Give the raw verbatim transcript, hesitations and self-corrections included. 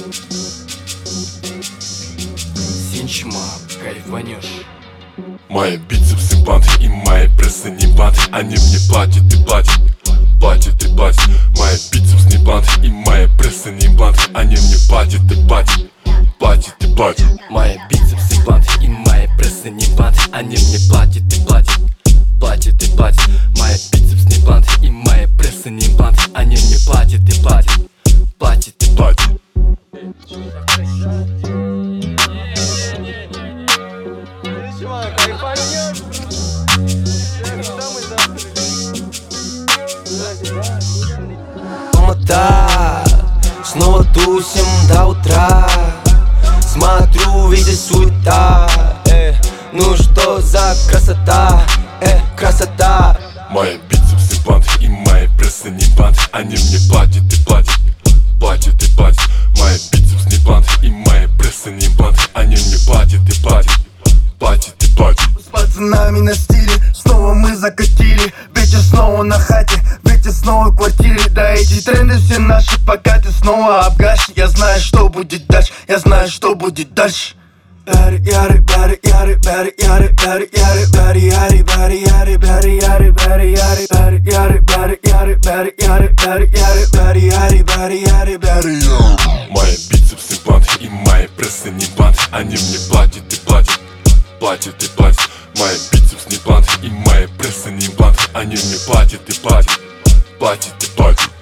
Синчма, кайфанешь. Мои бицепсы банты и мои прессы не банты. Они мне платят и платят, платят и платят. Мои бицепсы не банты и мои прессы не банты. Они мне платят и платят, платят и платят. Мои бицепсы банты и мои прессы не банты. Они мне платят и платят, платят и платят. Мои бицепсы не банты и мои прессы не банты. Они мне платят и платят, платят и платят. Алмата, снова тусим до утра. Смотрю, видя суета, э, ну что за красота, э, красота. Мои бицепсы банты и мои прессы не банты. Они мне платят и платят, платят и платят. Мои бицепсы не банты и мои прессы не банты. Они мне платят и платят, платят и платят. С пацанами на стиле, снова мы закатили. Вечер снова на хате, вечер снова в квартире. Да эти тренды все наши, пока ты снова обгашь. Я знаю, что будет дальше, я знаю, что будет дальше. Бэри, яри, бэри, яри, бэри, яри, бэри, яри, бэри, яри, бэри, яри, бэри, яри, бэри, яри, бэри, яри, бэри, яри, бэри, яри, бэри, яри, бэри, яри, бэри, яри, бэри. Мои бицепсы банты и мои прессы не банты. Они мне платят и платят, платят и платят. Мои бицепсы не банты и мои прессы не банты. Они мне платят и платят, платят и платят.